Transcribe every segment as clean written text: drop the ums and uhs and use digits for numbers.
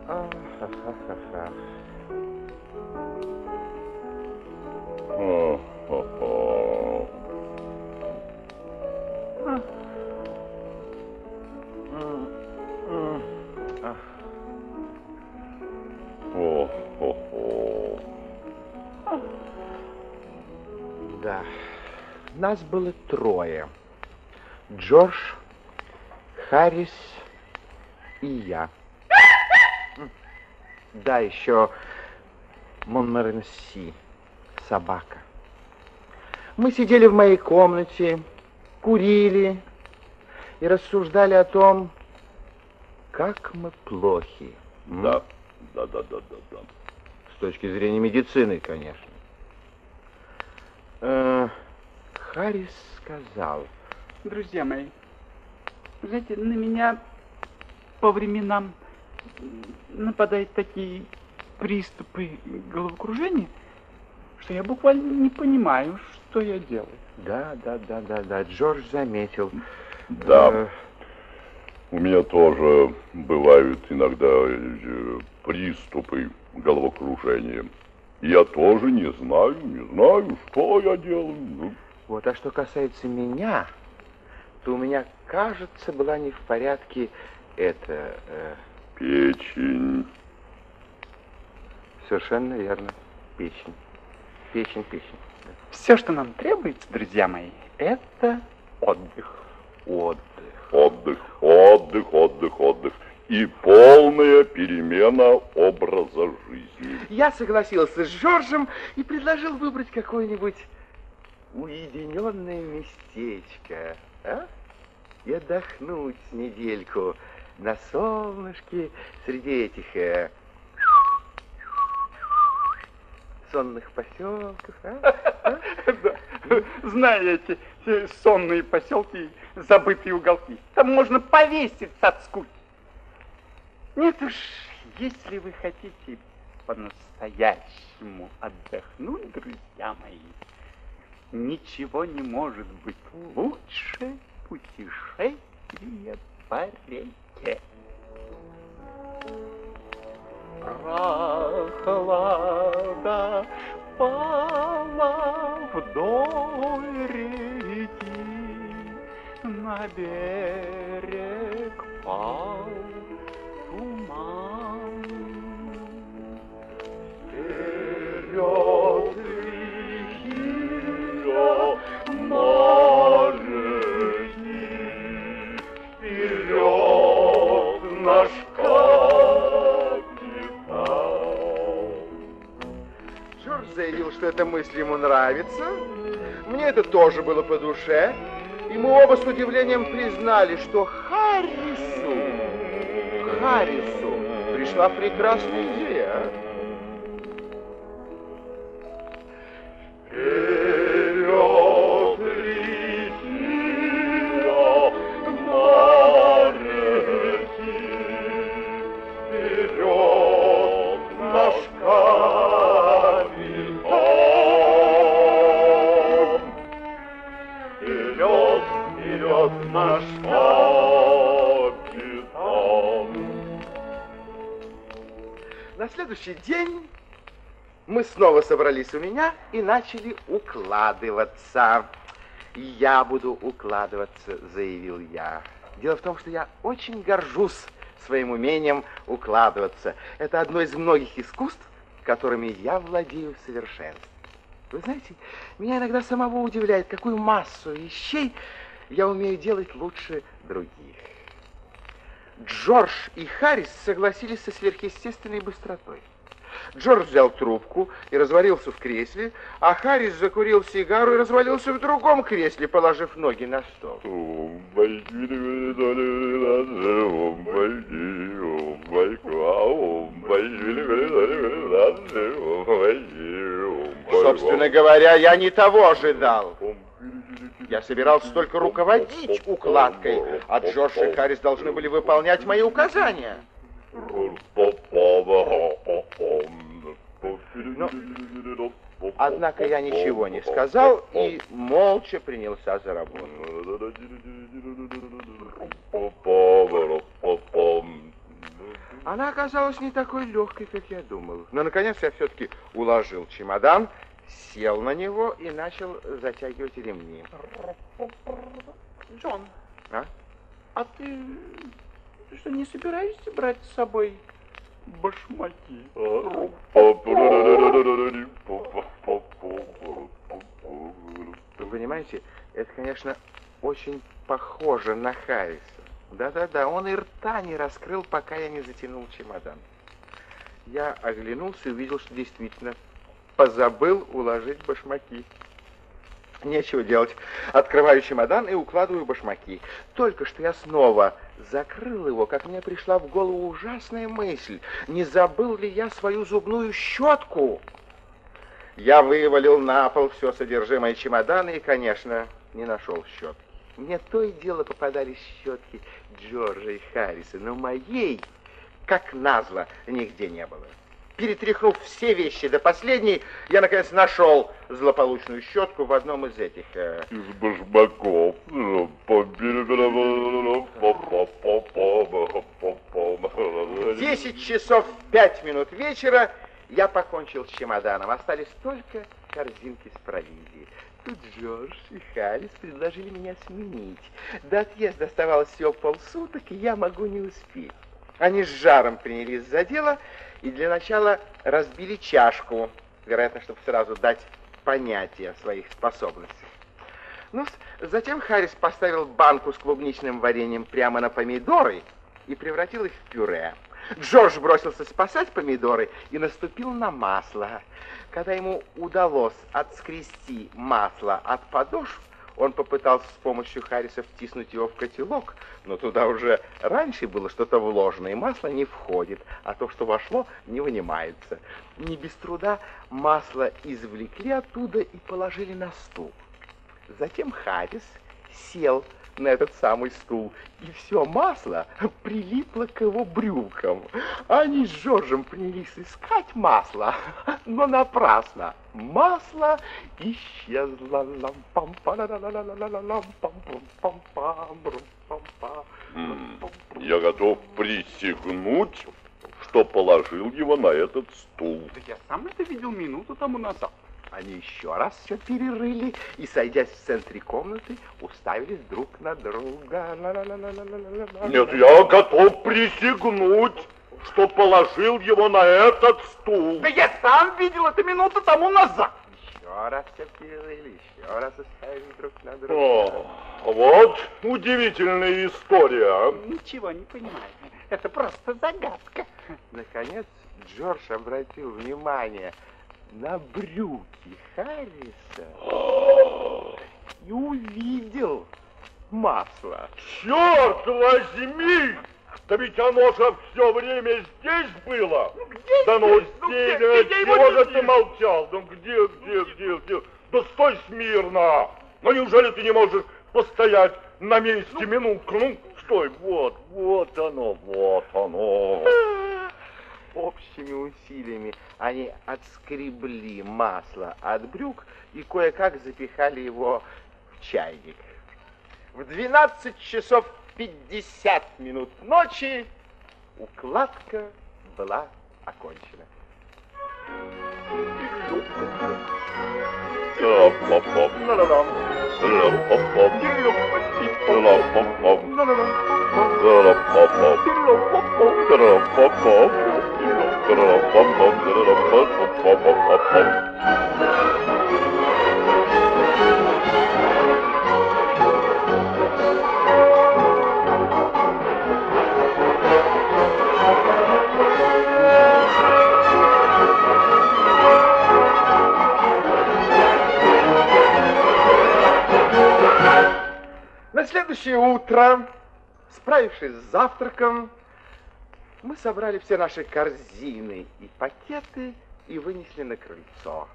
Ха-ха-ха-ха. Да, нас было трое. Джордж, Харрис и я. Да, еще Монморенси, собака. Мы сидели в моей комнате, курили и рассуждали о том, как мы плохи. Да. С точки зрения медицины, конечно. Харрис сказал: друзья мои, знаете, на меня по временам нападают такие приступы головокружения, что я буквально не понимаю, что я делаю. Да, Джордж заметил. Да, у меня тоже бывают иногда приступы головокружения. Я тоже не знаю, что я делаю. Вот, а что касается меня, то у меня, кажется, была не в порядке печень. Совершенно верно, печень. Печень. Все, что нам требуется, друзья мои, это отдых. Отдых. И полная перемена образа жизни. Я согласился с Джорджем и предложил выбрать какое-нибудь уединенное местечко, и отдохнуть недельку на солнышке среди этих сонных поселков. Знаете, сонные поселки, забытые уголки. Там можно повеситься от скуки. Нет уж, если вы хотите по-настоящему отдохнуть, друзья мои, ничего не может быть лучше путешествия по реке. Прохлада пала вдоль реки, на берег пал туман. Вперед реки, моряки, вперед наш Заявил, что эта мысль ему нравится. Мне это тоже было по душе. И мы оба с удивлением признали, что Харрису пришла прекрасная идея. Вперед реки, моряки, вперед наш Вперед наш капитан. На следующий день мы снова собрались у меня и начали укладываться. Я буду укладываться, заявил я. Дело в том, что я очень горжусь своим умением укладываться. Это одно из многих искусств, которыми я владею в совершенстве. Вы знаете, меня иногда самого удивляет, какую массу вещей я умею делать лучше других. Джордж и Харрис согласились со сверхъестественной быстротой. Джордж взял трубку и развалился в кресле, а Харрис закурил сигару и развалился в другом кресле, положив ноги на стол. Собственно говоря, я не того ожидал. Я собирался только руководить укладкой, а Джордж и Харрис должны были выполнять мои указания. Но, однако я ничего не сказал и молча принялся за работу. Она оказалась не такой легкой, как я думал. Но, наконец, я все-таки уложил чемодан, сел на него и начал затягивать ремни. Джон, А? а ты что, не собираешься брать с собой башмаки? Вы понимаете, это, конечно, очень похоже на Харриса. Да-да-да, он и рта не раскрыл, пока я не затянул чемодан. Я оглянулся и увидел, что действительно позабыл уложить башмаки. Нечего делать. Открываю чемодан и укладываю башмаки. Только что я снова закрыл его, как мне пришла в голову ужасная мысль. Не забыл ли я свою зубную щетку? Я вывалил на пол все содержимое чемодана и, конечно, не нашел щетки. Мне то и дело попадались щетки Джорджа и Харриса, но моей, как назло, нигде не было. Перетряхнув все вещи до последней, я, наконец, нашел злополучную щетку в одном из этих... Из башмаков. 10 часов 5 минут вечера я покончил с чемоданом. Остались только корзинки с провизией. Тут Джордж и Харрис предложили меня сменить. До отъезда оставалось всего полсуток, и я могу не успеть. Они с жаром принялись за дело и для начала разбили чашку, вероятно, чтобы сразу дать понятие о своих способностях. Ну, затем Харрис поставил банку с клубничным вареньем прямо на помидоры и превратил их в пюре. Джордж бросился спасать помидоры и наступил на масло. Когда ему удалось отскрести масло от подошв, он попытался с помощью Харриса втиснуть его в котелок, но туда уже раньше было что-то вложено, и масло не входит, а то, что вошло, не вынимается. Не без труда масло извлекли оттуда и положили на стул. Затем Харрис сел на этот самый стул, и все масло прилипло к его брюкам. Они с Джорджем принялись искать масло, но напрасно. Масло исчезло. Я готов присягнуть, что положил его на этот стул. Да я сам это видел минуту тому назад. Они еще раз все перерыли и, сойдясь в центре комнаты, уставились друг на друга. Нет, я готов присягнуть, что положил его на этот стул. Да я сам видел это минуту тому назад. Еще раз все перерыли, еще раз уставились друг на друга. О, вот удивительная история. Ничего не понимаю. Это просто загадка. Наконец Джордж обратил внимание на брюки Харриса и увидел масло. Черт возьми! Да ведь оно же все время здесь было. Да ну здесь, чего же ты молчал? Ну где? Да стой смирно. Ну неужели ты не можешь постоять на месте минутку? Ну стой, вот оно. Общими усилиями они отскребли масло от брюк и кое-как запихали его в чайник. В 12 часов 50 минут ночи укладка была окончена. На следующее утро, справившись с завтраком, мы собрали все наши корзины и пакеты и вынесли на крыльцо.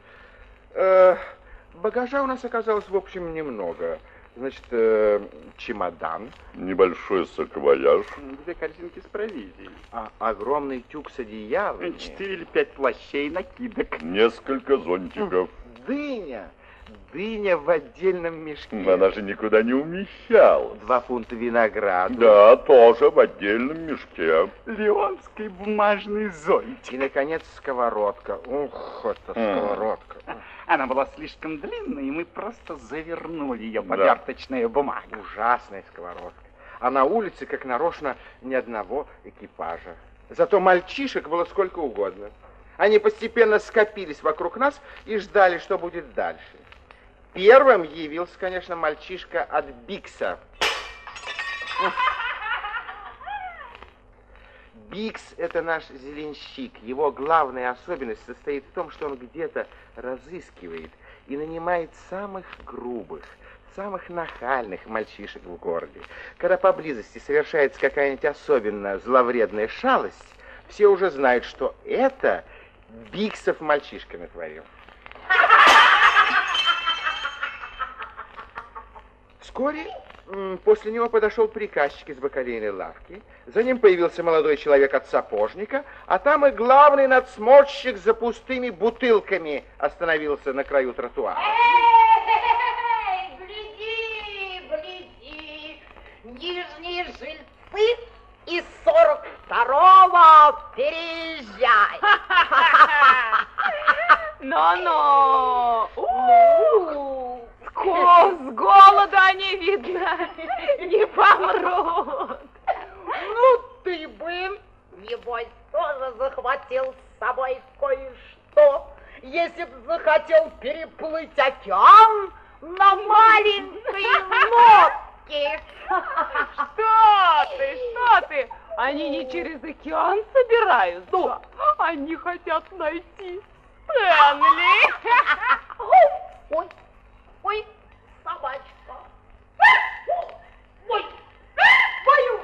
Багажа у нас оказалось, в общем, немного. Значит, чемодан. Небольшой саквояж. 2 корзинки с провизией. Огромный тюк с одеялами. 4 или 5 плащей, накидок. Несколько зонтиков. Дыня, Дыня в отдельном мешке. Она же никуда не умещалась. 2 фунта винограда. Да, тоже в отдельном мешке. Леонский бумажный зонтик. И, наконец, сковородка. Ух, это сковородка. Она была слишком длинной, и мы просто завернули ее под Да. верточную бумагу. Ужасная сковородка. А на улице, как нарочно, ни одного экипажа. Зато мальчишек было сколько угодно. Они постепенно скопились вокруг нас и ждали, что будет дальше. Первым явился, конечно, мальчишка от Бикса. Бикс – это наш зеленщик. Его главная особенность состоит в том, что он где-то разыскивает и нанимает самых грубых, самых нахальных мальчишек в городе. Когда поблизости совершается какая-нибудь особенно зловредная шалость, все уже знают, что это Биксов мальчишка натворил. Вскоре после него подошел приказчик из бакалейной лавки, за ним появился молодой человек от сапожника, а там и главный надсмотрщик за пустыми бутылками остановился на краю тротуара. Эй, гляди, гляди, нижние жильцы из 42-го переезжай. Но-но! С голода они, видно, не помрут. Ну, ты бы, небось, тоже захватил с собой кое-что, если б захотел переплыть океан на маленькой лодке. Что ты? Они не через океан собираются. Они хотят найти Стэнли. Ой, ой, собачка. Ой, боюсь.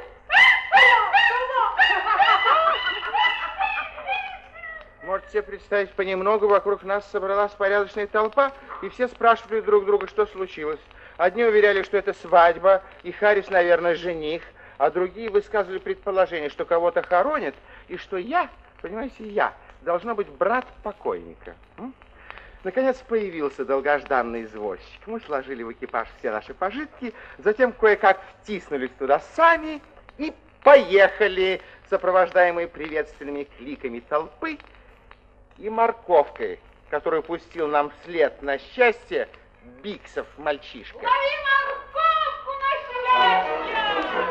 Можете себе представить, понемногу вокруг нас собралась порядочная толпа, и все спрашивали друг друга, что случилось. Одни уверяли, что это свадьба, и Харрис, наверное, жених, а другие высказывали предположение, что кого-то хоронят, и что я, понимаете, я, должно быть брат покойника. Наконец появился долгожданный извозчик. Мы сложили в экипаж все наши пожитки, затем кое-как втиснулись туда сами и поехали, сопровождаемые приветственными кликами толпы и морковкой, которую пустил нам вслед на счастье Биксов мальчишка. Лови морковку на счастье!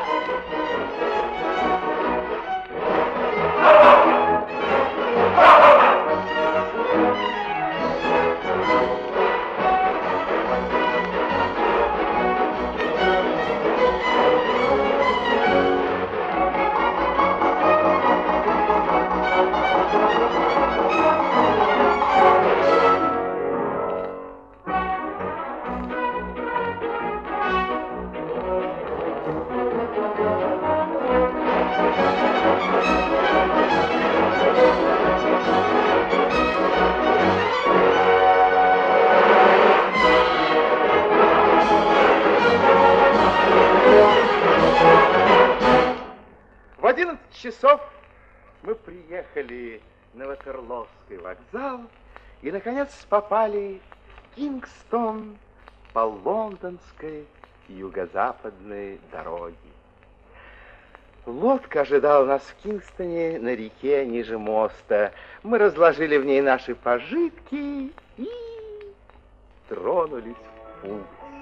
В 11 часов мы приехали на Ватерлоовский вокзал и, наконец, попали в Кингстон по лондонской юго-западной дороге. Лодка ожидала нас в Кингстоне на реке ниже моста. Мы разложили в ней наши пожитки и тронулись в путь.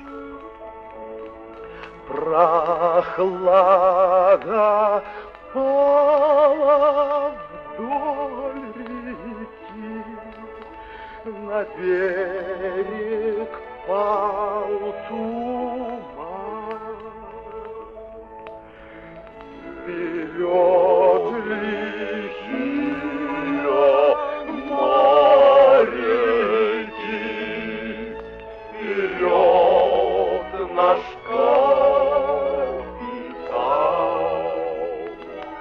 Прохлада пала вдоль реки, на берег пал туман. Вперед лихие моряки, вперед наш капитан.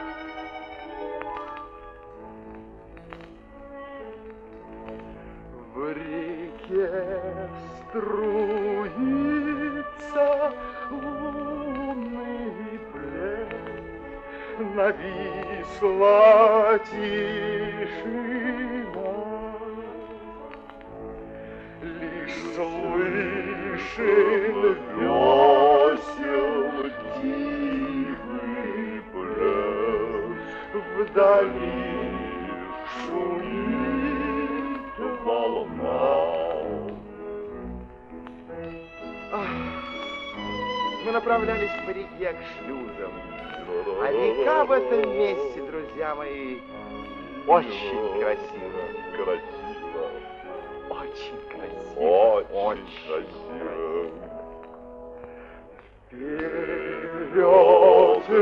В реке струится лунный блеск, нависла тишина. Лишь слышен весел тихий плеск, вдали шумит волна. Мы направлялись по реке к шлюзам. А река в этом месте, друзья мои, очень красива. Красиво. Очень красиво. Очень красиво. Вперед